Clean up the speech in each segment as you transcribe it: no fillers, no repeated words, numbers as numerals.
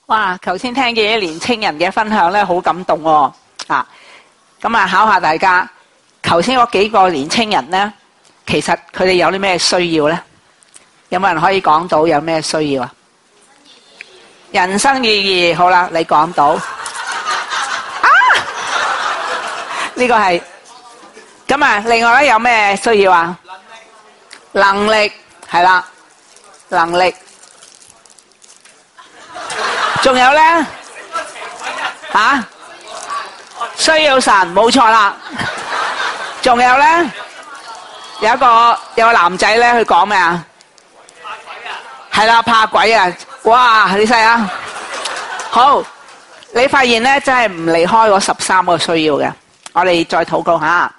哇！頭先聽見啲年青人嘅分享咧，好感動喎。咁啊，考下大家，頭先嗰幾個年青人咧，其實佢哋有啲咩需要咧？有冇人可以講到有咩需要啊？人生意義，好啦，你講到。呢個係。咁啊，另外咧有咩需要啊？能力，係啦，能力。仲有咧需要神，冇錯啦。仲有咧有個男仔咧，佢講咩啊？係啦，怕鬼啊！哇，你細啊！好，你發現咧真係唔離開嗰13個需要嘅。我哋再禱告下。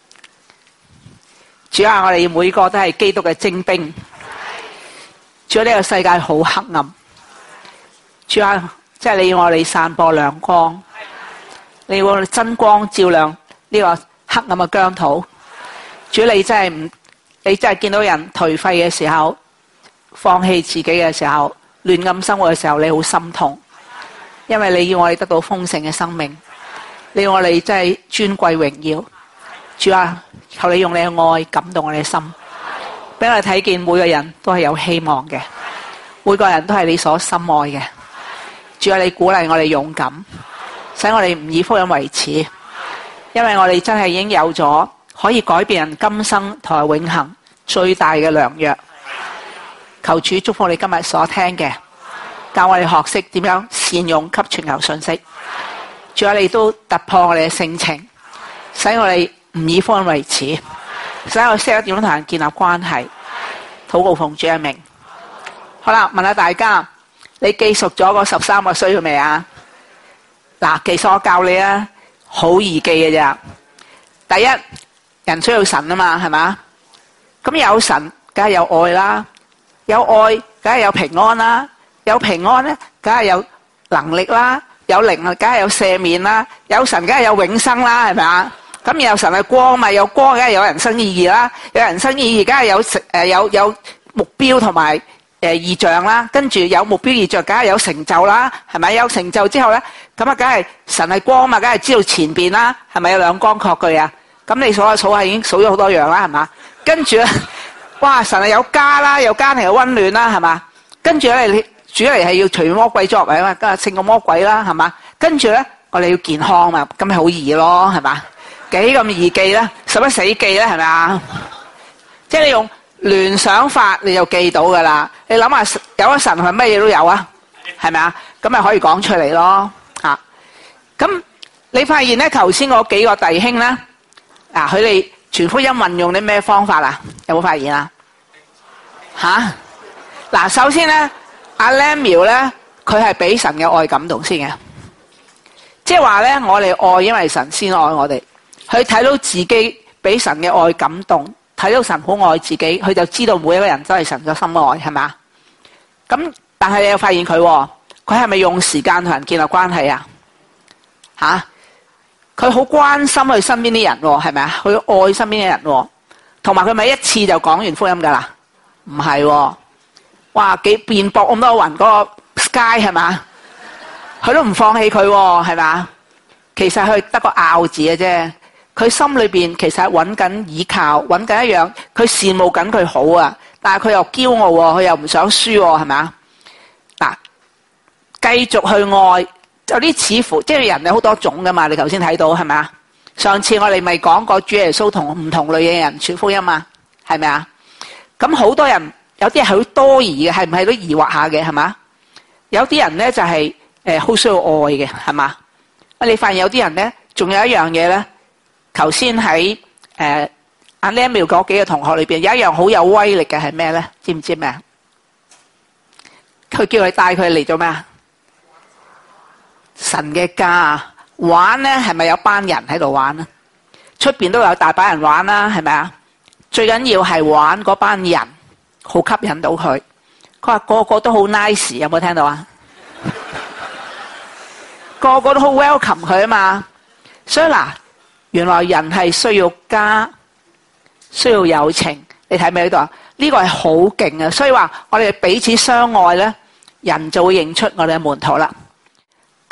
主啊，我哋每個都係基督嘅精兵。主啊，呢個世界好黑暗。主啊，即係你要我哋散播亮光，你要我哋真光照亮呢個黑暗嘅疆土。主，你真係見到人頹廢嘅時候，放棄自己嘅時候，亂咁生活嘅時候，你好心痛，因為你要我哋得到豐盛嘅生命，你要我哋真係尊貴榮耀。主啊，求你用你嘅愛感動我哋嘅心，俾我哋睇見每個人都係有希望嘅，每個人都係你所深愛嘅。主啊，你鼓勵我哋勇敢，使我哋唔以福音為恥，因為我哋真係已經有咗可以改變人今生同埋永恆最大嘅良藥。求主祝福你今日所聽嘅，教我哋學識點樣善用給傳球信息。主啊，你都突破我哋嘅性情，使我哋唔以福音為恥，使我哋識得點樣同人建立關係。禱告奉主嘅名。好啦，問下大家。你記熟咗個13個需要未啊？嗱，其實我教你啊，好易記嘅咋。第一，人需要神啊嘛，係嘛？咁有神，梗係有愛啦，有愛，梗係有平安啦，有平安咧，梗係有能力啦，有靈啊，梗係有赦免啦，有神，梗係有永生啦，係咪啊？咁有神係光嘛，有光，梗係有人生意義啦，有人生意義，梗係有目標同埋。異象啦，跟住有目標異象，梗係有成就啦，係咪？有成就之後咧，咁啊，梗係神係光嘛，梗係知道前邊啦，係咪有兩光確據啊？咁你數下已經數咗好多樣啦，係嘛？跟住咧，哇！神係有家啦，有家庭嘅溫暖啦，係嘛？跟住咧，你主嚟係要除魔鬼作為啊嘛，跟住勝過魔鬼啦，係嘛？跟住咧，我哋要健康嘛，咁咪好易咯，係嘛？幾咁易記咧，使乜死記咧，係咪啊？即係你用聯想法你就記到噶啦，你諗下有咗神係乜嘢都有啊，係咪啊？咁咪可以講出嚟咯，咁你發現咧，頭先嗰幾個弟兄咧，佢哋傳福音運用啲咩方法啊？有冇發現啊？嗱，首先咧，阿 Lemuel 咧，佢係俾神嘅愛感動先嘅，即係話咧，我哋愛，因為神先愛我哋，佢睇到自己俾神嘅愛感動。睇到神好愛自己，佢就知道每一個人都係神嘅心愛，係咪？咁但係你又發現佢係咪用時間同人建立關係啊？佢好關心佢身邊啲人，係咪啊？佢愛身邊嘅人，同埋佢咪一次就講完福音噶啦？唔係，哇！幾遍駁咁多雲嗰個 sky 係咪？佢都唔放棄佢，係咪？其實佢得個拗字嘅啫。佢心裏邊其實係揾緊依靠，揾緊一樣，佢羨慕緊佢好啊，但係佢又驕傲喎，佢又唔想輸喎，係咪啊？嗱，繼續去愛，有啲似乎即係人有好多種噶嘛，你頭先睇到係咪啊？上次我哋咪講過主耶穌同唔同類嘅人傳福音嘛，係咪啊？咁好多人有啲係好多疑嘅，係唔係都疑惑下嘅係嘛？有啲人咧就係好需要愛嘅係嘛？你發現有啲人咧，仲有一樣嘢咧。頭先喺阿 Lemuel 嗰幾個同學裏邊，有一樣好有威力嘅係咩咧？知唔知咩？佢叫佢帶佢嚟做咩啊？神嘅家玩咧，係咪有班人喺度玩啊？出邊都有大把人玩啦，係咪啊？最緊要係玩嗰班人，好吸引到佢。佢話個個都好 nice， 有冇聽到啊？個個都好 welcome 佢啊嘛。所以嗱。原來人係需要家，需要友情。你睇咩呢度啊？呢個係好勁啊！所以話我哋彼此相愛咧，人就會認出我哋嘅門徒啦。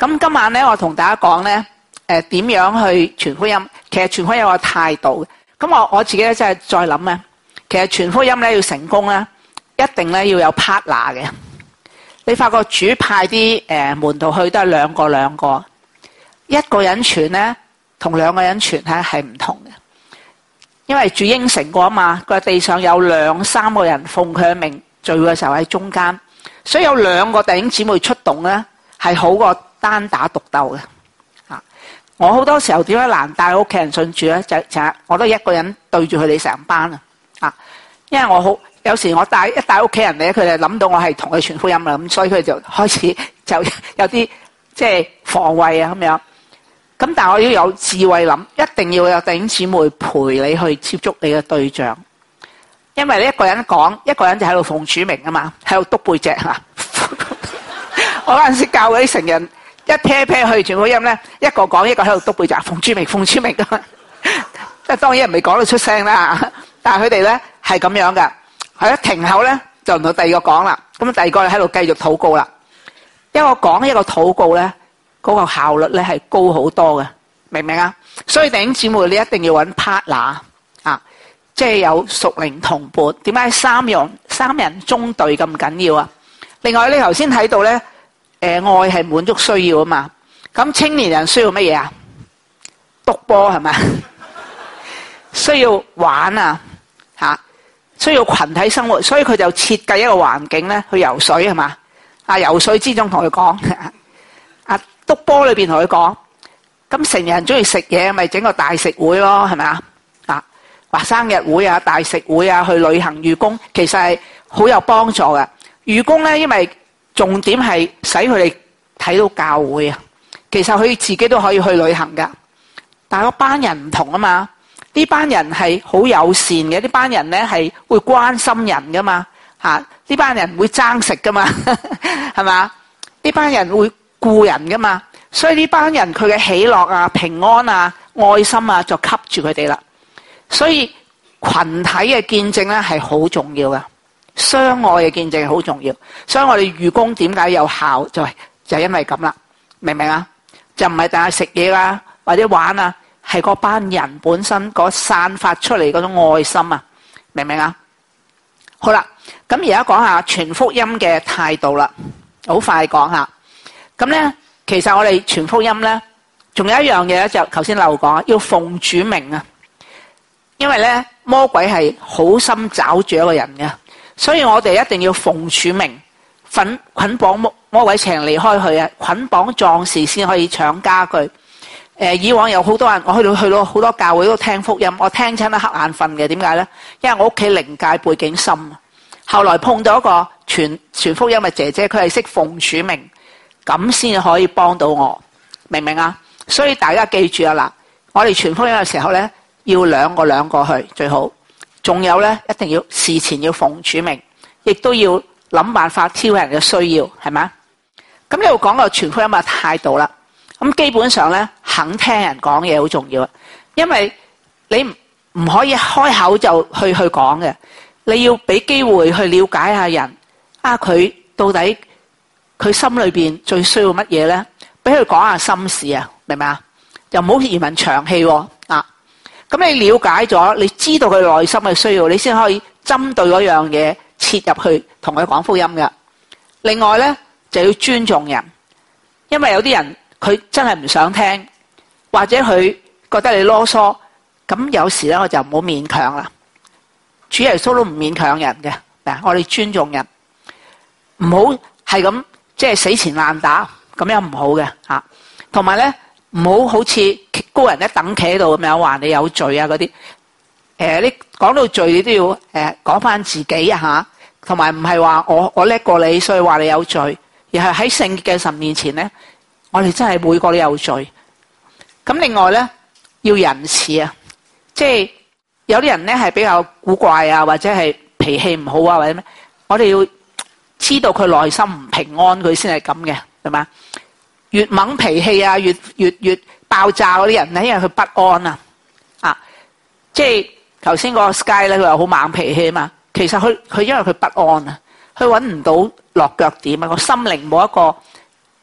咁今晚咧，我同大家講咧，點樣去傳福音？其實傳福音有個態度嘅。咁我自己咧真係再諗咧，其實傳福音咧要成功咧，一定咧要有 partner 嘅。你發覺主派啲門徒去都係兩個，一個人傳咧同兩個人傳咧係唔同嘅。因為主應承過啊嘛，佢話地上有2-3個人奉佢嘅名聚嘅時候喺中間，所以有2個弟兄姊妹出動咧係好過單打獨鬥嘅。我好多時候點解難帶屋企人信主咧？就我都一個人對住佢哋成班啊！因為我有時我帶屋企人咧，佢哋諗到我係同佢傳福音啦，咁所以佢就開始就有啲即係防衛啊咁樣。咁但係我要有智慧諗，一定要有弟兄姊妹陪你去接觸你嘅對象，因為你一個人講，一個人就喺度奉主名啊嘛，喺度篤背脊啊！我嗰陣時教嗰啲成人。一 pair 去傳福音咧，一個講，一個喺度篤背脊，奉主名噶嘛。即係當然唔係講到出聲啦，但係佢哋咧係咁樣噶。係一停口咧，就輪到第二個講啦。咁第二個喺度繼續禱告啦。一個講一個禱告咧，嗰個效率咧係高好多嘅，明唔明啊？所以弟兄姊妹，你一定要揾 partner 啊，即係有屬靈同伴。點解三人中隊咁緊要啊？另外你頭先睇到咧。愛係滿足需要啊嘛，咁青年人需要乜嘢啊？篤波係咪？需要玩啊，需要群體生活，所以佢就設計一個環境咧去游水係嘛？游水之中同佢講，篤波裏邊同佢講，咁成人中意食嘢，咪整個大食會咯，係咪啊？話生日會啊、大食會啊、去旅行義工，其實係好有幫助嘅。義工咧，因為重點係使佢哋睇到教會啊，其實佢自己都可以去旅行噶，但係嗰班人唔同啊嘛，呢班人係好友善嘅，呢班人咧係會關心人噶嘛，呢班人會爭食噶嘛，係嘛？呢班人會顧人噶嘛，所以呢班人佢嘅喜樂啊、平安啊、愛心啊，就吸住佢哋啦。所以群體嘅見證咧係好重要噶。相愛嘅見證係好重要，所以我哋義工點解有效就係因為咁啦，明唔明啊？就唔係淨係食嘢啦或者玩啊，係嗰班人本身嗰散發出嚟嗰種愛心啊，明唔明啊？好啦，咁而家講下傳福音嘅態度啦，好快講下。咁咧，其實我哋傳福音咧，仲有一樣嘢就頭先漏講，要奉主名啊，因為咧魔鬼係好心找住一個人嘅。所以我哋一定要奉主名，捆綁魔鬼情離開佢啊！捆綁壯士先可以搶家具。以往有好多人，我去到好多教會都聽福音，我聽親都瞌眼瞓嘅。點解咧？因為我屋企靈界背景深。後來碰到一個傳福音嘅姐姐，佢係識奉主名，咁先可以幫到我，明唔明啊？所以大家記住啊嗱，我哋傳福音嘅時候咧，要兩個去最好。仲有咧，一定要事前要奉主名，亦都要諗辦法挑人嘅需要，係咪？咁呢度講個傳福音嘅態度啦。咁基本上咧，肯聽人講嘢好重要，因為你唔可以開口就去講嘅，你要俾機會去了解下人佢到底佢心裏邊最需要乜嘢咧？俾佢講下心事啊，明唔明啊？又唔好移民長氣喎。咁你了解咗，你知道佢內心嘅需要，你先可以針對嗰樣嘢切入去同佢講福音嘅。另外咧，就要尊重人，因為有啲人佢真係唔想聽，或者佢覺得你囉嗦，咁有時咧我就唔好勉強啦。主耶穌都唔勉強人嘅，我哋尊重人，唔好係咁即係死纏爛打，咁樣唔好嘅嚇。同埋咧，唔好好似高人一等企喺度咁樣話你有罪啊嗰啲。你講到罪，你都要講翻自己嚇，同埋唔係話我叻過你，所以話你有罪，而係喺聖潔嘅神面前咧，我哋真係每個都有罪。咁另外咧，要仁慈啊，即係有啲人咧係比較古怪啊，或者係脾氣唔好啊，或者咩，我哋要知道佢內心唔平安，佢先係咁嘅，係嘛？越猛脾氣啊，越爆炸嗰啲人咧，因為佢不安啊，即係頭先嗰個 Sky 咧，佢話好猛脾氣啊嘛，其實佢因為佢不安啊，佢揾唔到落腳點啊，個心靈冇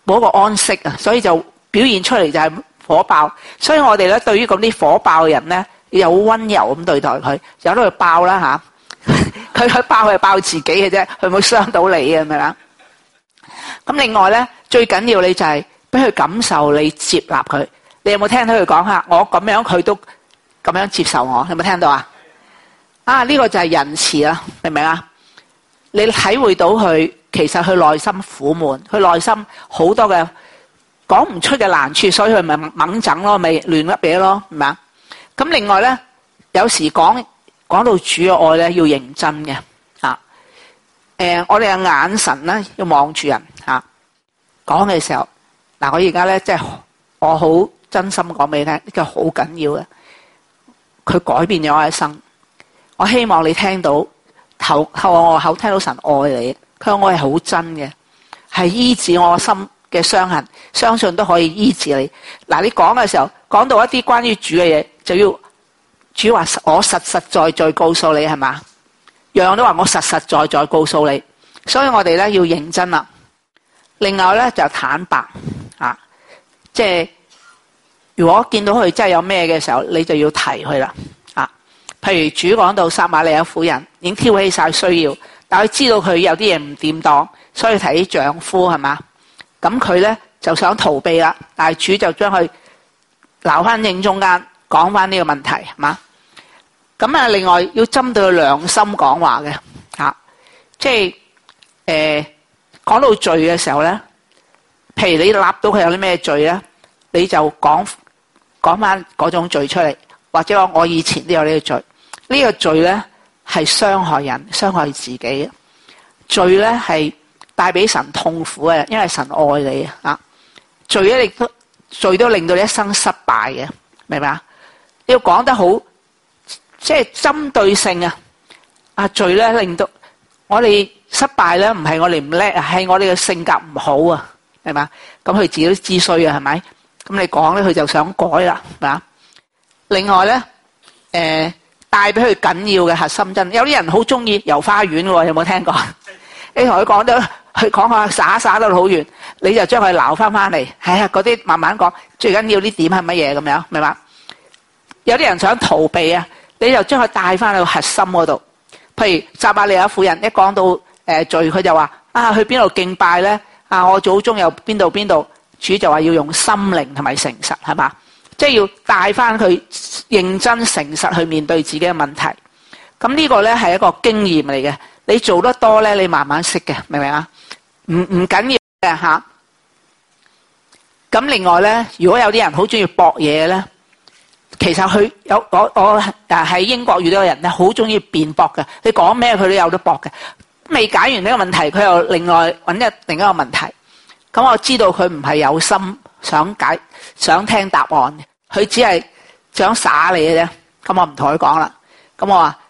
冇一個安息啊，所以就表現出嚟就係火爆。所以我哋咧對於咁啲火爆嘅人咧，要好溫柔咁對待佢，由得佢爆啦嚇。佢爆佢係爆自己嘅啫，佢冇傷到你嘅，係咪啊？咁另外咧，最緊要你就係俾佢感受你接納佢。你有冇聽到佢講下？我咁樣佢都咁樣接受我，有冇聽到啊？呢個就係仁慈啦，明唔明啊？你體會到佢其實佢內心苦悶，佢內心好多嘅講唔出嘅難處，所以佢咪猛整咯，咪亂噏嘢咯，係咪啊？咁另外咧，有時講到主嘅愛咧，要認真嘅嚇。我哋嘅眼神咧要望住人嚇。講嘅時候，嗱我而家咧即係我好真心講俾你聽，呢個好緊要嘅。佢改變咗我一生。我希望你聽到透過我口聽到神愛你，佢話我係好真嘅，係醫治我心嘅傷痕，相信都可以醫治你。嗱，你講嘅時候講到一啲關於主嘅嘢，就要主話我實實在在告訴你，係嘛？樣樣都話我實實在在告訴你，所以我哋咧要認真啦。另外咧就坦白啊，即係如果見到佢真係有咩嘅時候，你就要提佢啦。譬如主講到撒瑪利亞婦人已經挑起晒需要，但佢知道佢有啲嘢唔掂當，所以提起丈夫係嘛？咁佢咧就想逃避啦，但係主就將佢撈翻正中間，講翻呢個問題係嘛？咁啊，另外要針對良心講話嘅嚇，即係講到罪嘅時候咧，譬如你立到佢有啲咩罪咧，你就講翻嗰種罪出嚟，或者我以前都有呢個罪。呢個罪咧係傷害人、傷害自己嘅罪咧，係帶俾神痛苦嘅，因為神愛你啊。罪咧亦都罪都令到你一生失敗嘅，明唔明啊？你要講得好，即係針對性啊！罪咧令到我哋失敗咧，唔係我哋唔叻啊，係我哋嘅性格唔好啊，係嘛？咁佢自己都知衰啊，係咪？咁你講咧，佢就想改啦，係嘛？另外咧，帶俾佢緊要嘅核心真，有啲人好中意遊花園喎，有冇聽過？你同佢講得，佢講下灑得好遠，你就將佢撈翻嚟。嗰啲慢慢講，最緊要啲點係乜嘢咁樣，明嘛？有啲人想逃避啊，你就將佢帶翻去核心嗰度。譬如撒瑪利亞婦人一講到罪，佢就話去邊度敬拜咧？我祖宗有邊度，主就話要用心靈同埋誠實，係嘛？即係要帶翻佢認真誠實去面對自己嘅問題。咁呢個咧係一個經驗嚟嘅。你做得多咧，你慢慢識嘅，明唔明啊？唔緊要嘅嚇。咁另外咧，如果有啲人好中意駁嘢咧，其實佢有我喺英國遇到嘅人咧，好中意辯駁嘅。你講咩佢都有得駁嘅。未解完呢個問題，佢又另外揾另一個問題。咁我知道佢唔係有心想聽答案嘅，佢只係想耍你嘅啫。咁我唔同佢講啦。咁我話：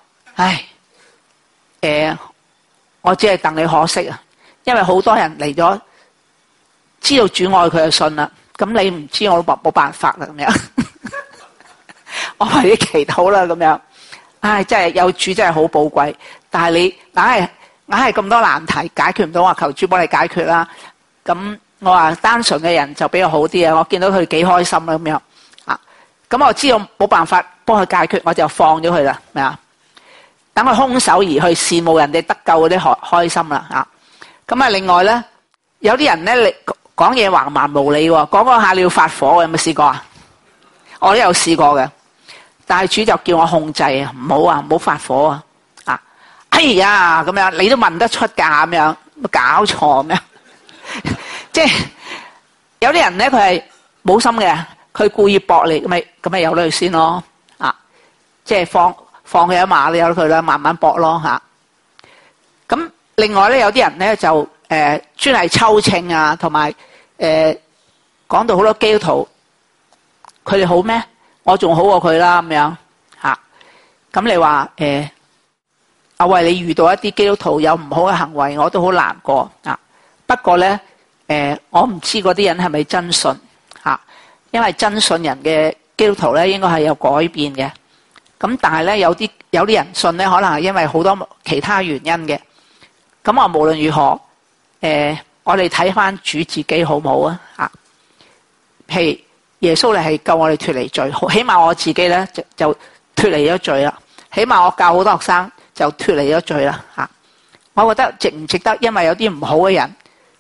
我只係戥你可惜啊，因為好多人嚟咗，知道主愛佢就信啦。咁你唔知我都冇辦法啦，咁樣。我為你祈禱啦，咁樣。真係有主真係好寶貴，但係你硬係咁多難題解決唔到，我求主幫你解決啦。咁我話單純嘅人就比較好啲啊！我見到佢幾開心啦，咁樣咁我知道冇辦法幫佢解決，我就放咗佢啦，明啊？等佢空手而去，羨慕人哋得救嗰啲開心啦，咁另外咧，有啲人咧，你講嘢橫蠻無理喎，講下你要發火，有冇試過啊？我都有試過嘅，但係主就叫我控制啊，唔好發火啊！哎呀，咁樣你都問得出㗎，咁樣搞錯咩？即係有啲人咧，佢係冇心嘅，佢故意駁你，咁咪由佢先咯，即係放佢一馬，你由佢啦，慢慢駁咯嚇。咁另外咧，有啲人咧就專係抽秤啊，同埋講到好多基督徒，佢哋好咩？我仲好過佢啦，咁樣嚇。咁你話我為你遇到一啲基督徒有唔好嘅行為，我都好難過啊。不過咧，我唔知嗰啲人係咪真信嚇，因為真信人嘅基督徒咧應該係有改變嘅。咁但係咧有啲人信咧，可能係因為好多其他原因嘅。咁我無論如何， 我哋睇翻主自己好唔好啊？譬如耶穌你係救我哋脫離罪，起碼我自己咧就脫離咗罪啦。起碼我教好多學生就脫離咗罪啦。我覺得值唔值得？因為有啲唔好嘅人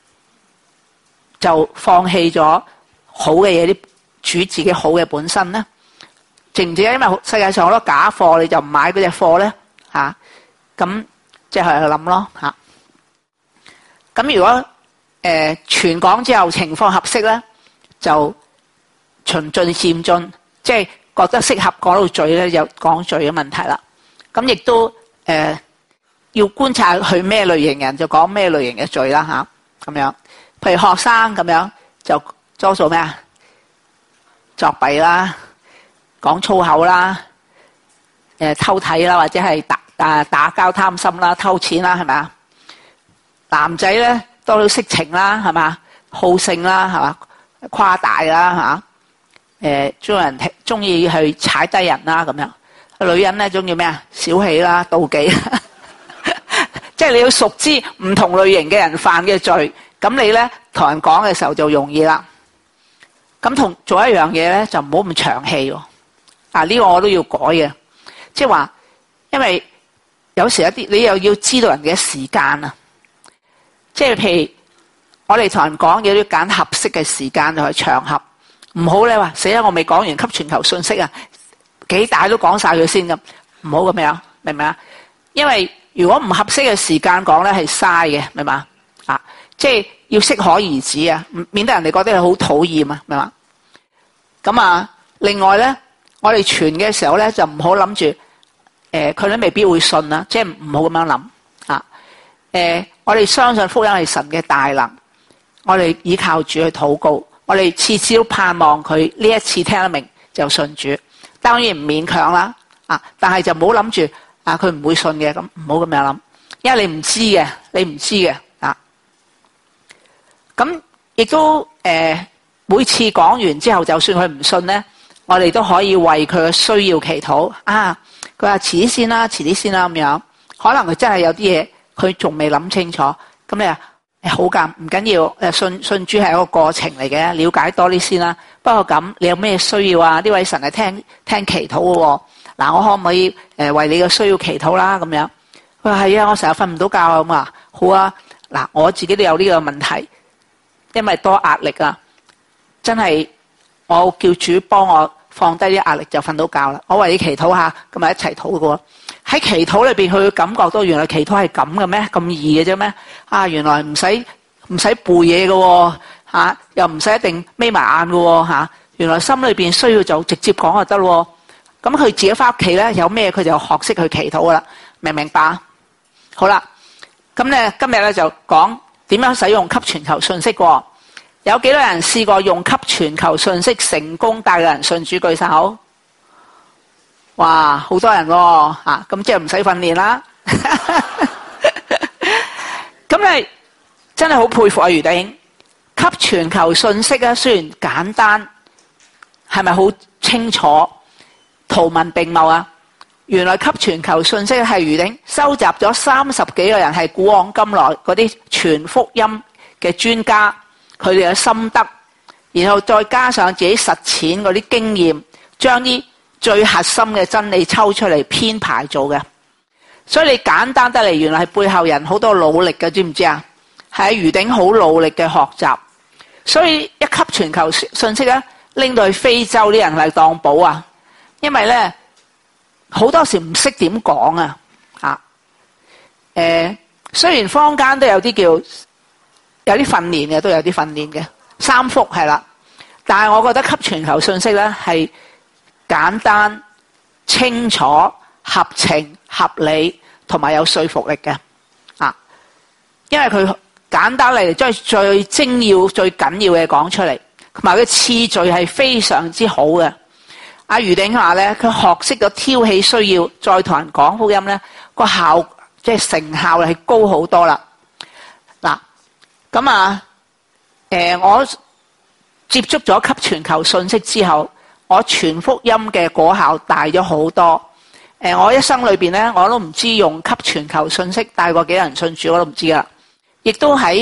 就放棄咗好嘅嘢，啲主自己好嘅本身咧，值唔值得？因為世界上好多假貨，你就唔買嗰隻貨咧咁即係去諗咯咁如果傳講之後情況合適咧，就循序漸進，即係覺得適合講到罪咧，就講罪嘅問題啦。咁亦都要觀察佢咩類型人，就講咩類型嘅罪啦咁樣。譬如學生咁樣就多數咩作弊啦，講粗口啦，偷睇啦，或者係打交貪心啦，偷錢啦，係咪啊？男仔咧多到色情啦，係嘛？好勝啦，係嘛？誇大啦中意去踩低人啦咁樣。女人咧中意咩啊？小氣啦，妒忌。即係你要熟知唔同類型嘅人犯嘅罪，咁你咧同人講嘅時候就容易啦。咁同做一樣嘢咧，就唔好咁長氣喎。呢個我都要改嘅，即係話，因為有時一啲你又要知道人嘅時間啊。即係譬如我哋同人講嘢，要揀合適嘅時間同埋場合，唔好咧話死啦！我未講完給全球信息啊，幾大都講晒佢先咁，唔好咁樣，明唔明啊？因為如果唔合適嘅時間講咧，係嘥嘅，明嘛？即係要適可而止啊，免得人哋覺得你好討厭啊，明嘛？咁另外咧，我哋傳嘅時候咧，就唔好諗住佢都未必會信啦，即係唔好咁樣諗。我哋相信福音係神嘅大能，我哋依靠主去禱告，我哋次次都盼望佢呢一次聽得明就信主，當然唔勉強啦。但係就唔好諗住佢唔會信嘅，咁唔好咁樣諗，因為你唔知嘅，咁亦都每次講完之後，就算佢唔信咧，我哋都可以為佢嘅需要祈禱。佢話遲啲先啦，遲啲先啦咁樣，可能佢真係有啲嘢佢仲未諗清楚，咁你話好㗎，唔緊要，信主係一個過程嚟嘅，了解多啲先啦。不過咁，你有咩需要啊？呢位神係聽祈禱嘅喎。我可唔可以為你嘅需要祈禱啦？咁樣佢話係啊，我成日瞓唔到覺啊咁啊。好啊，我自己都有呢個問題，因為多壓力啊，真係我叫主幫我放低啲壓力就瞓到覺啦。我為你祈禱下，咁咪一齊禱嘅喎。喺祈禱裏邊，佢會感覺到原來祈禱係咁嘅咩？咁易嘅啫咩？原來唔使背嘢嘅喎，又唔使一定眯埋眼嘅喎，原來心裏邊需要就直接講就得咯。咁佢自己翻屋企咧，有咩佢就學識去祈禱噶啦，明唔明白？好啦，咁咧今日咧就講點樣使用給全球信息喎。有幾多人試過用給全球信息成功帶人信主？舉手。哇，好多人喎，咁即係唔使訓練啦。咁你真係好佩服余弟兄，給全球信息咧，雖然簡單，係咪好清楚？圖文並茂啊！原來給全球信息係余弟兄收集咗30幾個人，係古往今來嗰啲傳福音嘅專家，佢哋嘅心得，然後再加上自己實踐嗰啲經驗，將啲最核心嘅真理抽出嚟編排做嘅。所以你簡單得嚟，原來係背後人好多努力嘅，知唔知啊？係余弟兄好努力嘅學習。所以一給全球信息咧，拎到去非洲啲人嚟當寶啊！因為咧好多時唔識點講啊！雖然坊間都有啲有啲訓練嘅，都有啲訓練嘅3福係啦，但係我覺得給全球信息咧係簡單、清楚、合情、合理同埋有說服力嘅因為佢簡單嚟將最精要、最緊要嘅講出嚟，同埋佢次序係非常之好嘅。余弟兄話咧，佢學識咗挑起需要，再同人講福音咧，個即係成效係高好多啦。咁我接觸咗給全球信息之後，我傳福音嘅果效大咗好多。我一生裏邊咧，我都唔知用給全球信息帶過幾人信主，我都唔知噶。亦都喺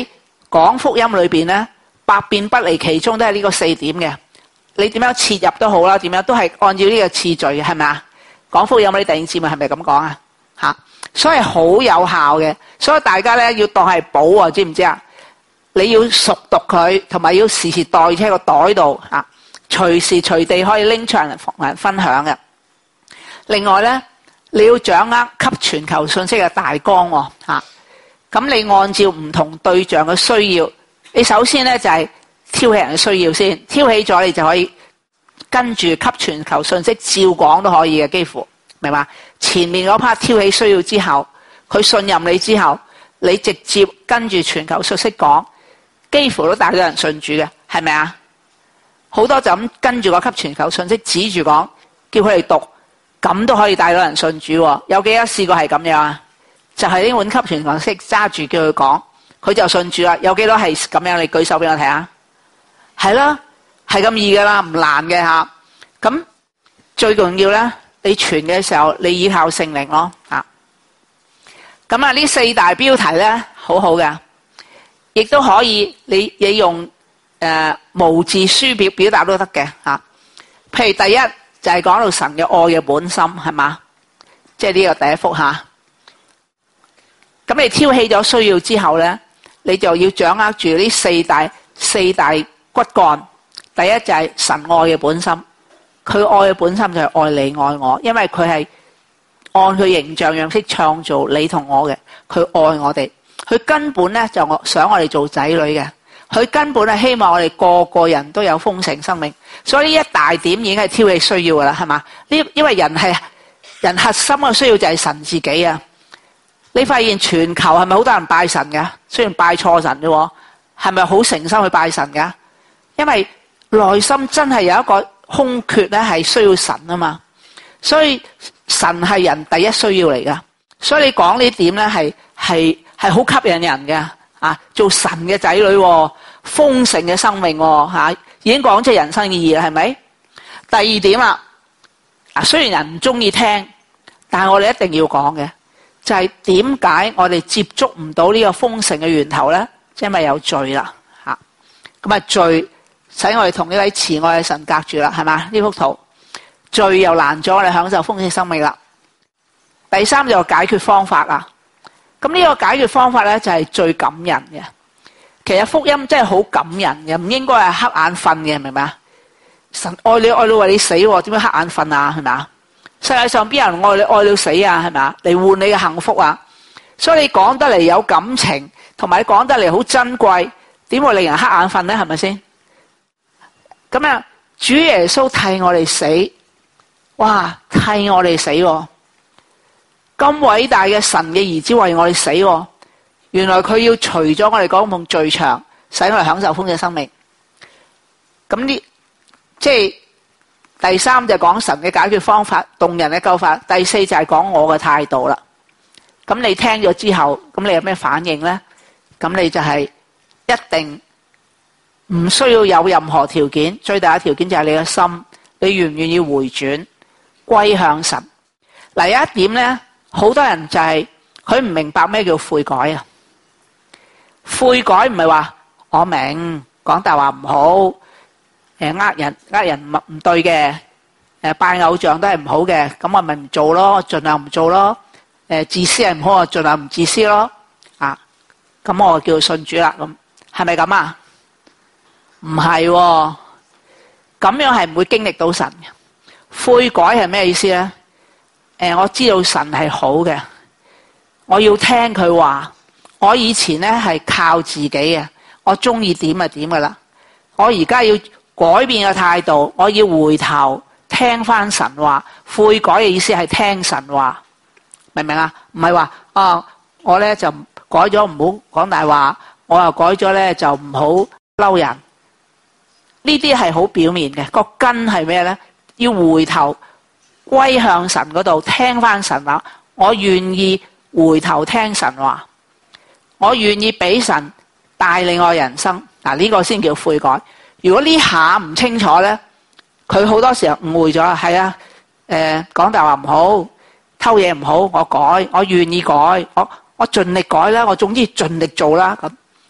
講福音裏邊咧，百變不離其中，都係呢個4點嘅。你點樣切入都好啦，點樣都係按照呢個次序，係咪啊？講福音嗰啲弟兄姊妹係咪咁講啊？嚇，所以好有效嘅，所以大家咧要當係寶啊，知唔知啊？你要熟讀佢，同埋要時時袋喺個袋度啊，隨時隨地可以拎出嚟同人分享嘅。另外咧，你要掌握給全球信息嘅大綱喎嚇。咁你按照唔同對象嘅需要，你首先咧就係挑起人嘅需要先，挑起咗你就可以跟住給全球信息照講都可以嘅，幾乎明嘛？前面嗰 part 挑起需要之後，佢信任你之後，你直接跟住全球信息講，幾乎都帶到人信主嘅，係咪啊？好多就咁跟住個給全球信息指住講，叫佢哋讀，咁都可以帶到人信主喎。有幾多試過係咁樣啊？就係呢碗給全球信息揸住叫佢講，佢就信主啦。有幾多係咁樣？你舉手俾我睇下。係啦，係咁易噶啦，唔難嘅嚇。咁最重要咧，你傳嘅時候，你依靠聖靈咯嚇。咁啊，呢4大標題咧，好好嘅，亦都可以你用無字書表達都得嘅嚇。譬如第一就係講到神嘅愛嘅本心，係嘛？即係呢個第一幅嚇。咁你挑起咗需要之後咧，你就要掌握住呢四大骨幹。第一就係神愛嘅本心，佢愛嘅本心就係愛你愛我，因為佢係按佢形象樣式創造你同我嘅，佢愛我哋，佢根本咧就想我哋做仔女嘅，佢根本係希望我哋個個人都有豐盛生命，所以呢一大點已經係挑起需要噶啦，係嘛？因為人核心嘅需要就係神自己啊！你發現全球係咪好多人拜神㗎？雖然拜錯神啫，係咪好誠心去拜神㗎？因為內心真係有一個空缺咧，係需要神啊嘛。所以神係人第一需要嚟噶。所以你講呢點咧係好吸引人嘅啊！做神嘅仔女，豐盛嘅生命嚇，已經講出人生意義啦，係咪？第二點啦，雖然人唔中意聽，但係我哋一定要講嘅。就係點解我哋接觸唔到呢個豐盛嘅源頭咧？因為有罪啦嚇。咁啊，罪使我哋同呢位慈愛嘅神隔住啦，係嘛？呢幅圖罪又難咗我哋享受豐盛生命啦。第三就解決方法啦。咁呢個解決方法咧就係最感人嘅。其實福音真係好感人嘅，唔應該係瞌眼瞓嘅，明唔明啊？神愛你愛到為你死，點解瞌眼瞓啊？係咪啊？世界上邊有人愛你愛到死啊？係咪啊？嚟換你嘅幸福啊！所以你講得嚟有感情，同埋你講得嚟好珍貴，點會令人瞌眼瞓咧？係咪先？咁啊，主耶穌替我哋死，哇！替我哋死喎！咁偉大嘅神嘅兒子為我哋死喎！原來佢要除咗我哋嗰埲罪牆，使我哋享受豐盛生命。咁呢，即係。第三就係講神嘅解決方法，動人嘅救法。第四就係講我嘅態度啦。咁你聽咗之後，咁你有咩反應呢？咁你就係一定唔需要有任何條件，最大嘅條件就係你嘅心，你願唔願意回轉歸向神？嗱，有一點呢，好多人就係佢唔明白咩叫悔改啊。悔改唔係話我明講大話唔好。呃人唔對嘅，拜偶像都係唔好嘅，咁我咪唔做咯，盡量唔做咯。自私係唔好，我盡量唔自私咯。啊，咁我就叫信主啦。咁係咪咁啊？唔係喎，咁樣係唔會經歷到神嘅。悔改係咩意思咧？我知道神係好嘅，我要聽佢話。我以前咧係靠自己嘅，我中意點就點噶啦。我而家要改變嘅態度，我要回頭聽翻神話。悔改嘅意思係聽神話，明唔明啊？唔係話我咧就改咗唔好講大話，我又改咗咧就唔好嬲人。呢啲係好表面嘅，個根係咩咧？要回頭歸向神嗰度聽翻神話，我願意回頭聽神話，我願意俾神帶領我人生。嗱，呢個先叫悔改。如果呢下唔清楚咧，佢好多時候誤會咗。係啊，講大話唔好，偷嘢唔好，我改，我願意改，我盡力改啦，我總之盡力做啦。咁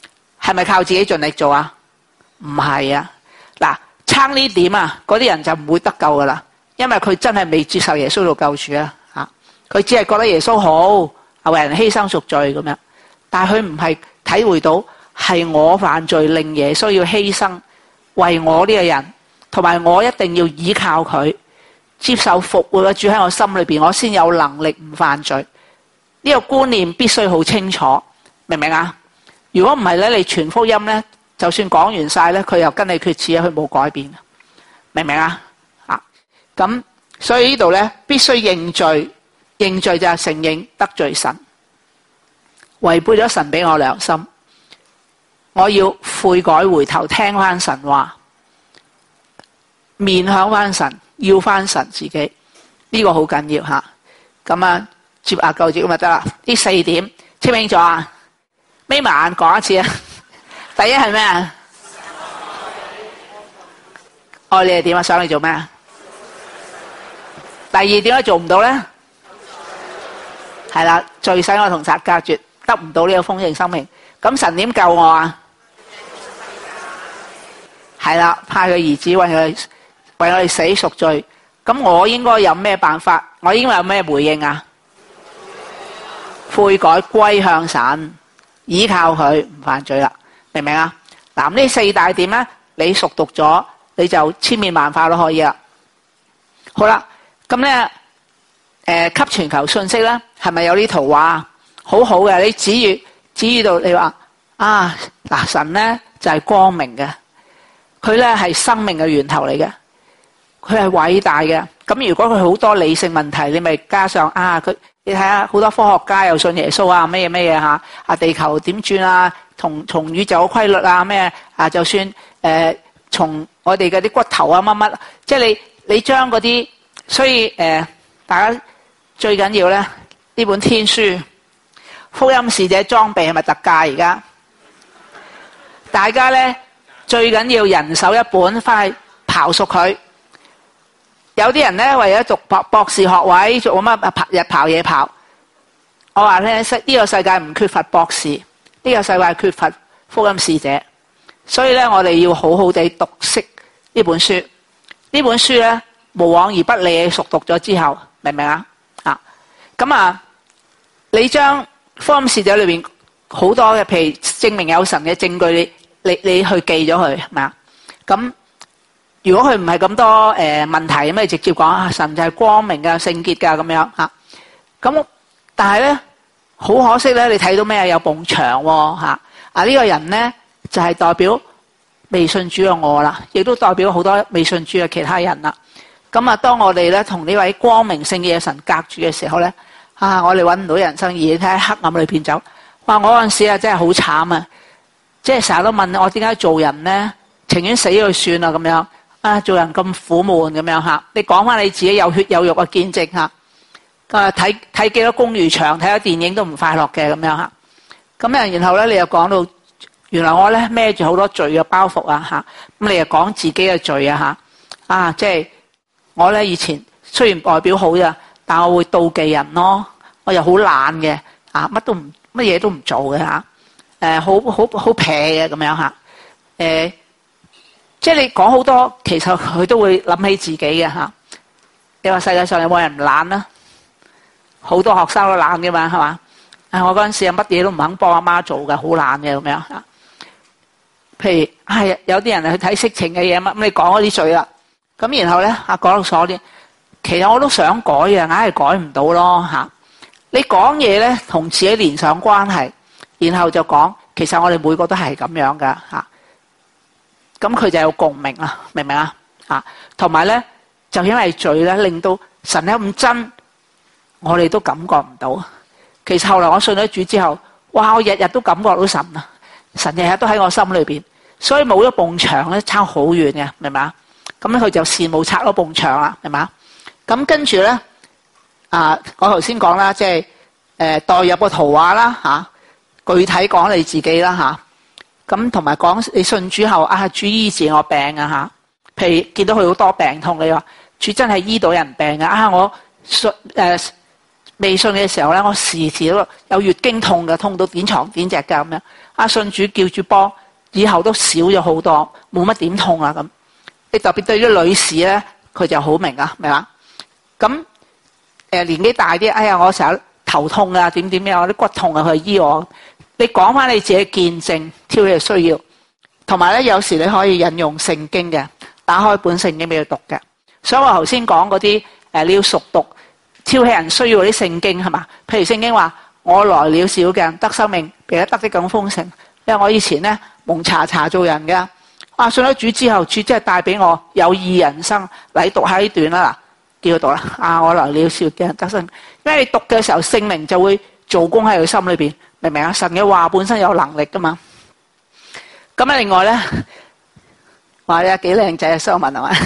係咪靠自己盡力做啊？唔係啊！嗱，撐呢點啊，嗰啲人就唔會得救噶啦，因為佢真係未接受耶穌做救主啊！嚇，佢只係覺得耶穌好，為人犧牲贖罪咁樣，但係佢唔係體會到係我犯罪令耶穌要犧牲，為我呢個人，同埋我一定要依靠佢，接受復活嘅主喺我心裏邊，我先有能力唔犯罪。呢個觀念必須好清楚，明唔明啊？如果唔係咧，你傳福音咧，就算講完晒咧，佢又跟你決志，佢冇改變，明唔明啊？咁所以呢度咧必須認罪，認罪就係承認得罪神，違背咗神俾我良心，我要悔改回頭聽翻神話，面向翻神，要翻神自己，呢個好緊要吓。咁啊，接下9節咁就得啦。呢4點清唔清楚啊？眯埋眼講一次啊！第一係咩啊？愛你係點啊？想你做咩啊？第二點解做唔到咧？係啦，罪使我同神隔絕，得唔到呢個豐盛生命。咁神點救我啊？係啦，派佢兒子為我哋死贖罪。咁我應該有咩辦法？我應該有咩回應啊？悔改歸向神，依靠佢唔犯罪啦，明唔明啊？嗱，呢4大點咧，你熟讀咗，你就千變萬化都可以啦。好啦，咁咧給全球信息咧，係咪有啲圖畫？好好嘅，你指喻到你話啊，嗱，神咧就係光明嘅，佢咧係生命嘅源頭嚟嘅，佢係偉大嘅。咁如果佢好多理性問題，你咪加上啊，你睇下好多科學家又信耶穌啊，咩嘢嚇啊，地球點轉啊，從宇宙嘅規律啊，咩啊，就算從我哋嗰啲骨頭啊乜乜，即係你將嗰啲，所以大家最緊要咧呢本天書福音使者裝備係咪特價而家？大家咧最緊要人手一本，翻去刨熟佢。有啲人咧為咗讀博士學位，做乜日刨夜刨。我話咧，呢個世界唔缺乏博士，呢個世界缺乏福音使者。所以咧，我哋要好好地讀識呢本書。呢本書咧無往而不利，熟讀咗之後，明唔明啊？咁啊，你將福音使者裏邊好多嘅，譬如證明有神嘅證據，你去記咗佢，係咪啊？咁如果佢唔係咁多問題，咁你直接講神就係光明嘅、聖潔嘅咁樣嚇。咁但係咧，好可惜咧，你睇到咩有埲牆喎嚇？呢個人咧就係代表未信主嘅我啦，亦都代表好多未信主嘅其他人啦。咁啊，當我哋咧同呢位光明聖潔嘅神隔住嘅時候咧，我哋揾唔到人生意義，睇喺黑暗裏邊走。哇！我嗰陣時啊，真係好慘啊！即係成日都問我點解做人咧，情願死去算啦咁樣。做人咁苦悶咁樣嚇，你講翻你自己有血有肉嘅見證嚇。睇幾多公餘場，睇咗電影都唔快樂嘅咁樣嚇。咁然後咧，你又講到原來我咧孭住好多罪嘅包袱啊嚇。咁你又講自己嘅罪啊嚇。即係我咧以前雖然外表好咋，但我會妒忌人咯。我又好懶嘅乜嘢都唔做嘅嚇。好撇嘅咁樣嚇。即係你講好多，其實佢都會諗起自己嘅嚇。你話世界上有冇人唔懶啦？好多學生都懶嘅嘛，係嘛？我嗰陣時乜嘢都唔肯幫阿媽做嘅，好懶嘅咁樣嚇。譬如有啲人去睇色情嘅嘢，咁你講嗰啲罪啦。咁然後咧講到所啲，其實我都想改嘅，硬係改唔到咯嚇。你講嘢咧同自己連上關係，然後就講，其實我哋每個都係咁樣噶嚇。咁佢就有共鳴啦，明唔明啊？同埋咧，就因為罪咧，令到神咧咁真，我哋都感覺唔到。其實後來我信咗主之後，哇！我日日都感覺到神啊，神日日都喺我心裏邊，所以冇咗埲牆咧，差好遠嘅，明唔明啊？咁咧佢就羨慕拆咗埲牆啦，明唔明啊？咁跟住咧，我頭先講啦，即係代入個圖畫啦嚇，具體講你自己啦嚇。咁同埋講你信主後主醫治我病啊嚇，譬如見到佢好多病痛，你話主真係醫到人病啊！我未信嘅時候咧，我時時都有月經痛嘅，痛到點床點隻㗎咁樣。阿信主叫住幫，以後都少咗好多，冇乜點痛啦咁。你特別對啲女士咧，佢就好明啊，明嘛？咁年紀大啲，哎呀，我成日頭痛啊，點樣，我啲骨痛啊，佢醫我。你講翻你自己見證，挑起需要，同埋咧有時你可以引用聖經嘅，打開本聖經俾佢讀嘅。所以我頭先講嗰啲你要熟讀，挑起人需要嗰啲聖經係嘛？譬如聖經話：我來了是要叫人得生命，並且得的更豐盛。因為我以前咧蒙查做人嘅，信咗主之後，主真係帶俾我有義人生。你讀下呢段啦，嗱，叫佢讀啦。我來了是要叫人得生命，因為你讀嘅時候，聖靈就會做工喺佢心裏邊，明唔明啊？神嘅話本身有能力噶嘛。咁另外咧，話你幾靚仔啊，修文係嘛？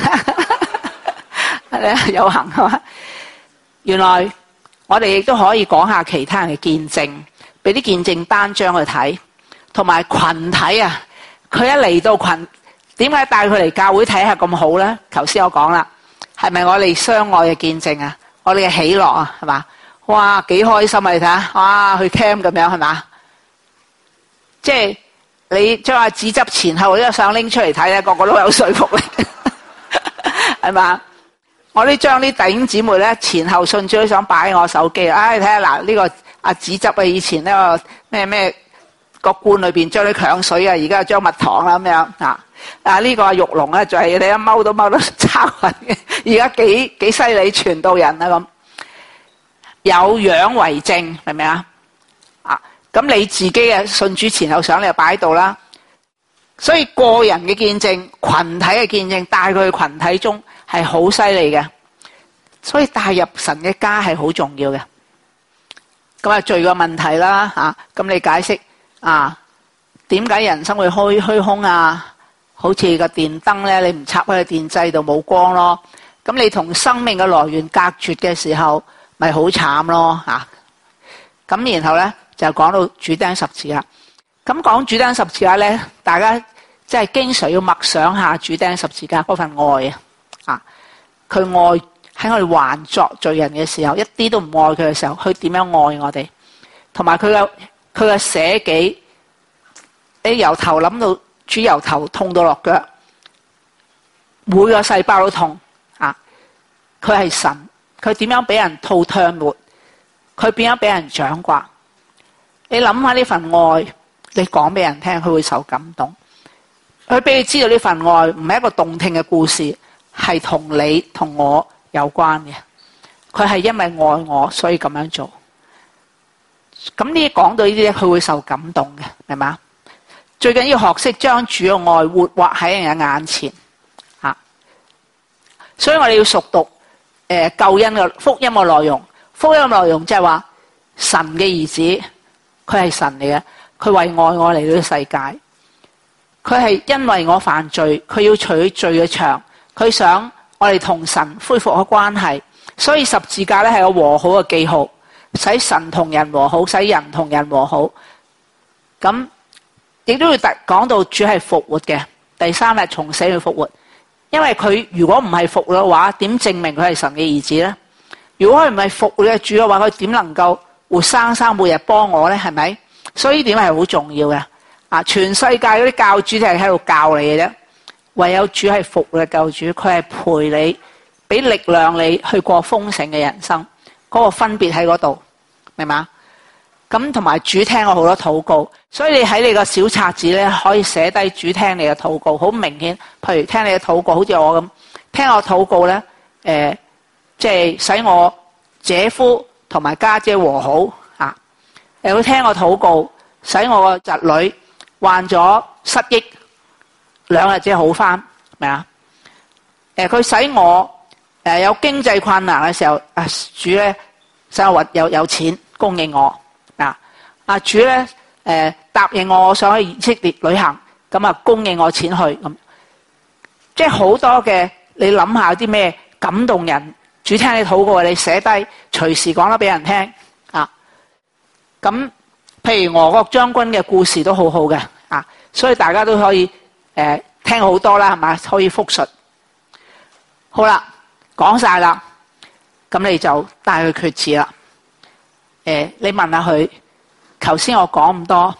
有行係嘛？原來我哋亦都可以講下其他人嘅見證，俾啲見證單張去睇，同埋群體啊。佢一嚟到群，點解帶佢嚟教會睇下咁好咧？頭先我講啦，係咪我哋相愛嘅見證啊？我哋嘅喜樂啊，係嘛？哇，幾開心啊！你睇下，哇，去 camp 咁樣係嘛？即係你將阿紙汁前後一相拎出嚟睇咧，個個都有說服力，係嘛？我呢將啲弟兄姊妹咧前後信主都想擺喺我手機，睇下嗱，呢個阿紙汁啊，以前呢個咩個罐裏邊將啲強水啊，而家將蜜糖啦咁樣呢個阿玉龍咧就係你一踎都抄暈嘅，而家幾犀利傳道人啊咁，有樣為證，明唔明啊？咁你自己嘅信主前後相你就擺喺度啦。所以個人嘅見證、群體嘅見證，帶佢去群體中係好犀利嘅。所以帶入神嘅家係好重要嘅。咁罪個問題啦咁你解釋點解人生會虛空啊？好似個電燈咧，你唔插喺個電掣度冇光咯。咁你同生命嘅來源隔絕嘅時候，咪好慘咯咁然後咧就講到主釘十字架。咁講主釘十字架咧，大家即係經常要默想下主釘十字架嗰份愛佢愛喺我哋還作罪人嘅時候，一啲都唔愛佢嘅時候，佢點樣愛我哋？同埋佢嘅捨己，你由頭諗到主，由頭痛到落腳，每個細胞都痛佢係神，佢點樣俾人吐唾沫？佢點樣俾人掌摑？你諗下呢份愛，你講俾人聽，佢會受感動。佢俾你知道呢份愛唔係一個動聽嘅故事，係同你同我有關嘅。佢係因為愛我，所以咁樣做。咁呢講到呢啲咧，佢會受感動嘅，明嘛？最緊要學識將主嘅愛活畫喺人嘅眼前所以我哋要熟讀救恩嘅福音嘅內容。福音嘅內容即係話神嘅兒子，佢係神嚟嘅，佢為愛我嚟到呢個世界，佢係因為我犯罪，佢要取罪嘅場，佢想我哋同神恢復個關係，所以十字架咧係個和好嘅記號，使神同人和好，使人同人和好。咁亦都要講到主係復活嘅，第三日從死裏復活。因為佢如果唔係復活嘅話，點證明佢係神嘅兒子呢？如果佢唔係復活嘅主嘅話，佢點能夠活生生每日幫我呢？係咪？所以呢點係好重要嘅。全世界嗰啲教主就係喺度教你嘅啫，唯有主係復活嘅救主，佢係陪你，俾力量你去過豐盛嘅人生。嗰個分別喺嗰度，明嘛？咁同埋主聽我好多禱告，所以你喺你個小冊子咧可以寫低主聽你嘅禱告，好明顯。譬如聽你嘅禱告，好似我咁聽我禱告咧，即係使我姐夫同埋家姐和好啊！會聽我禱告，使我個侄女患咗失憶2日之後好翻，明啊？佢使我有經濟困難嘅時候，主咧使我有錢供應我。主咧答應我想去以色列旅行，咁供應我錢去咁，即係好多嘅。你諗下啲咩感動人？主聽你禱告，你寫低，隨時講得俾人聽咁譬如俄國將軍嘅故事都好好嘅所以大家都可以聽好多啦，係嘛？可以複述。好啦，講晒啦，咁你就帶去決志啦。 你問下佢，頭先我講咁多，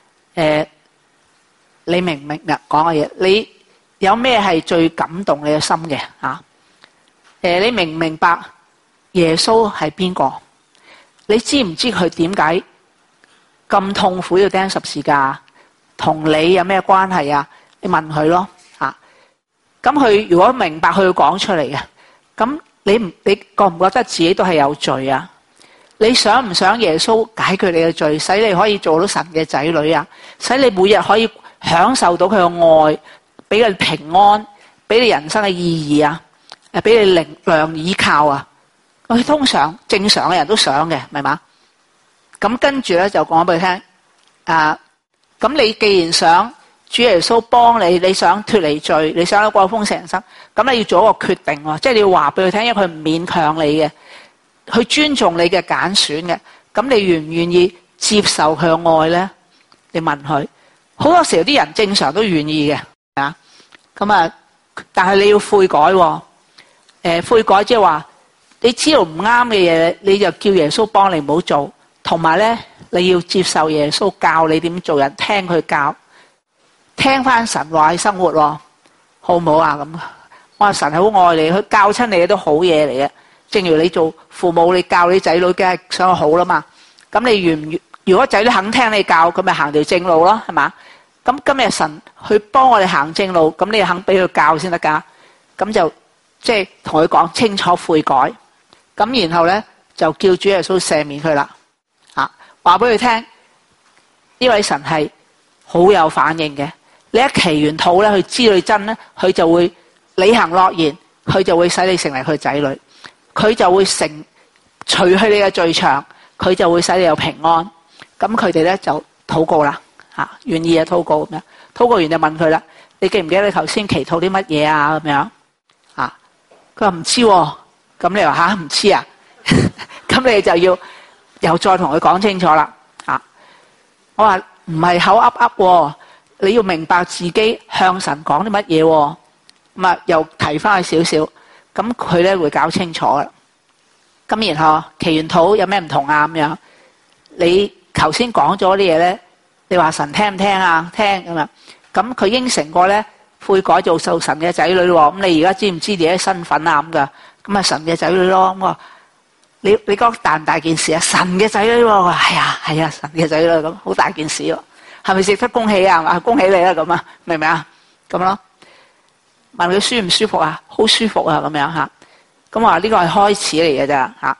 你明唔明講嘅嘢？你有咩係最感動你嘅心嘅啊？你明唔明白耶穌係邊個？你知唔知佢點解咁痛苦要釘十字架？同你有咩關係啊？你問佢咯，咁佢如果明白，佢會講出嚟嘅。咁你覺唔覺得自己都係有罪啊？你想唔想耶穌解決你嘅罪，使你可以做到神嘅仔女啊？使你每日可以享受到佢嘅愛，俾佢平安，俾你人生嘅意義啊，俾你力量依靠啊。佢通常正常嘅人都想嘅，明嘛？咁跟住咧就講俾佢聽，咁你既然想主耶穌幫你，你想脫離罪，你想過豐盛人生，咁你要做一個決定喎，即係你要話俾佢聽，因為佢唔勉強你嘅，佢尊重你嘅揀選嘅，咁你願唔願意接受佢嘅愛咧？你問佢，好多時候啲人正常都願意嘅，咁但係你要悔改喎，悔改即係話你知道唔啱嘅嘢，你就叫耶穌幫你唔好做，同埋咧你要接受耶穌教你點做人，聽佢教。聽翻神話去生活喎，好唔好啊？咁我話神係好愛你，佢教親你都好嘢嚟嘅。正如你做父母，你教你仔女，梗係想好啦嘛。咁你如果仔女肯聽你教，咁咪行條正路咯，係嘛？咁今日神去幫我哋行正路，咁你肯俾佢教先得噶。咁就即係同佢講清楚悔改，咁然後咧就叫主耶穌赦免佢啦。話俾佢聽，呢位神係好有反應嘅。你一祈完禱咧，佢知道你真咧，佢就會履行諾言，佢就會使你成為佢仔女，佢就會除去你嘅罪牆，佢就會使你有平安。咁佢哋咧就禱告啦，願意禱告咁樣，禱告完就問佢啦，你記唔記得你頭先祈禱啲乜嘢啊？咁樣佢話唔知喎，咁你話唔知啊？咁你就要又再同佢講清楚啦。我話唔係口噏噏喎。你要明白自己向神講啲乜嘢，咁又提翻去少少，咁佢咧會搞清楚啦。咁然後祈完禱有咩唔同啊？咁樣你頭先講咗啲嘢咧，你話神聽唔聽啊？聽咁樣，咁佢應承過咧悔改做神嘅仔女喎。咁你而家知唔知自己身份啊？咁噶，咁神嘅仔女咯。咁你覺得大唔大件事啊？神嘅仔女喎，係啊，神嘅仔女咁好大件事喎。係咪值得恭喜啊？恭喜你啦咁啊，明唔明啊？咁咯，問佢舒唔舒服啊？好舒服啊，咁樣吓。咁話呢個係開始嚟嘅咋吓。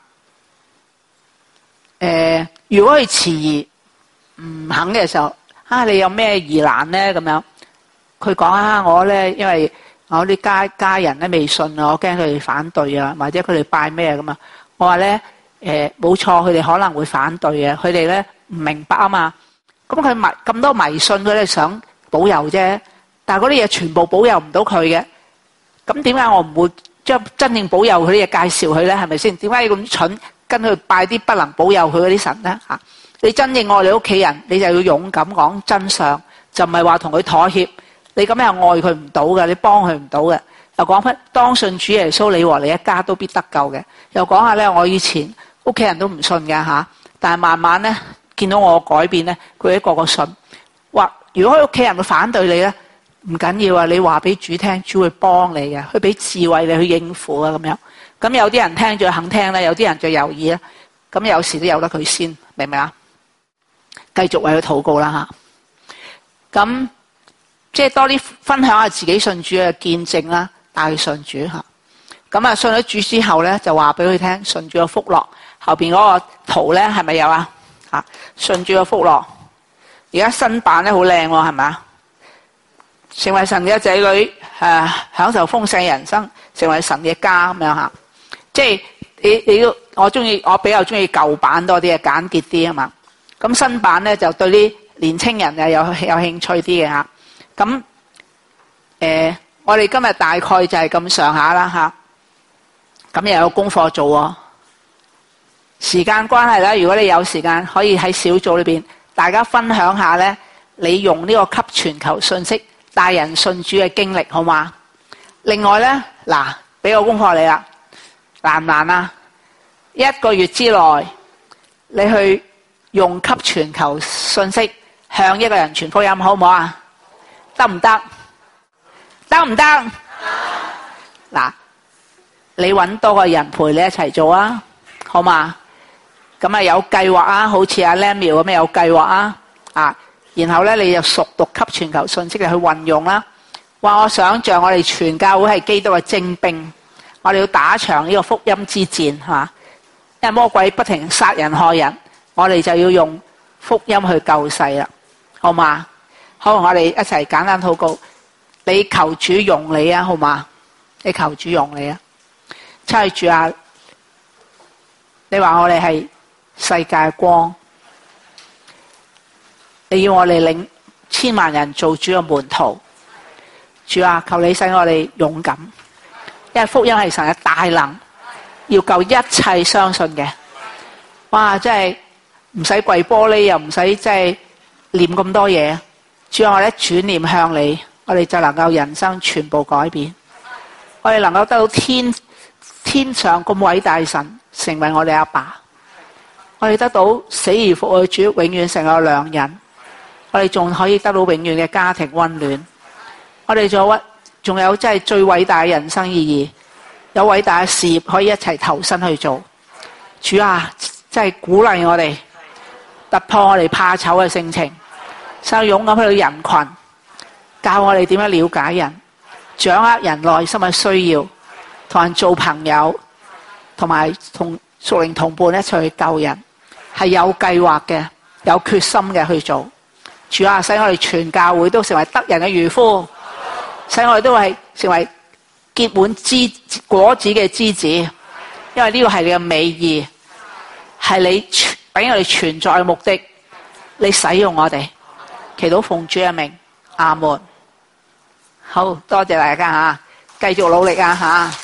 如果佢遲疑唔肯嘅時候，你有咩疑難咧？咁樣，佢講我咧，因為我啲家人咧未信啊，我驚佢哋反對啊，或者佢哋拜咩咁啊。我話咧，冇錯，佢哋可能會反對啊，佢哋咧唔明白啊嘛。咁佢咁多迷信，佢哋想保佑啫，但係嗰啲嘢全部保佑唔到佢嘅。咁點解我唔會將真正保佑佢啲嘢介紹佢咧？係咪先？點解要咁蠢跟佢拜啲不能保佑佢嗰啲神咧？你真正愛你屋企人，你就要勇敢講真相，就唔係話同佢妥協。你咁樣愛佢唔到嘅，你幫佢唔到嘅。又講翻當信主耶穌，你和你一家都必得救嘅。又講下咧，我以前屋企人都唔信嘅，但係慢慢咧。見到我改變咧，佢一個個信。話如果佢屋企人會反對你咧，唔緊要啊！你話俾主聽，主會幫你嘅，佢俾智慧你去應付啊咁樣。咁有啲人聽就肯聽咧，有啲人就猶豫啦。咁有時都由得佢先，明唔明啊？繼續為佢禱告啦吓。咁即係多啲分享下自己信主嘅見證啦，帶佢信主吓。咁信咗主之後咧，就話俾佢聽信主嘅福樂。後邊嗰個圖咧係咪有啊？信主嘅福樂，而家新版咧好靚喎，係咪？成為神嘅仔女，享受豐盛人生，成為神嘅家咁樣吓。即係我比較中意舊版多啲嘅，簡潔啲啊嘛。咁新版咧就對啲年青人有興趣啲嘅吓。咁我哋今日大概就係咁上下啦吓。咁又有功課做喎。時間關係啦，如果你有時間，可以喺小組裏邊大家分享下咧，你用呢個給全球信息帶人信主嘅經歷，好嘛？另外咧，俾個功課你啦，難唔難啊？1個月之內， 你去用給全球信息向一個人傳福音，好唔好啊？得唔得？得唔得？嗱，你揾多個人陪你一齊做啊，好嘛？咁啊有計劃啊，好似阿 Lemuel 咁有計劃啊，然後咧你就熟讀給全球信息嘅去運用啦。話我想像我哋全教會係基督嘅精兵，我哋要打場呢個福音之戰，係嘛？因為魔鬼不停殺人害人，我哋就要用福音去救世啦，好嘛？好，我哋一齊簡單禱告。你求主用你啊，好嘛？你求主用你啊，親愛主啊！你話我哋係世界光，你要我哋領千萬人做主嘅門徒。主啊，求你使我哋勇敢，因為福音係神嘅大能，要救一切相信嘅。哇！真係唔使跪玻璃，又唔使即係念咁多嘢。主啊，我哋一轉念向你，我哋就能夠人生全部改變。我哋能夠得到天上咁偉大神成為我哋阿爸，我哋得到死而復活嘅主永遠成為良人，我哋仲可以得到永遠嘅家庭溫暖。我哋仲有真係最偉大嘅人生意義，有偉大嘅事業可以一齊投身去做。主啊，真係鼓勵我哋突破我哋怕醜嘅性情，使我勇敢去到人群，教我哋點樣了解人，掌握人內心嘅需要，同人做朋友，同埋同屬靈同伴一齊去救人，係有計劃嘅，有決心嘅去做。主啊，使我哋全教會都成為得人嘅漁夫，使我哋都係成為結滿果子嘅枝子，因為呢個係你嘅美意，係你俾我哋存在嘅目的，你使用我哋，祈禱奉主嘅名，阿門。好多謝大家嚇，繼續努力啊嚇！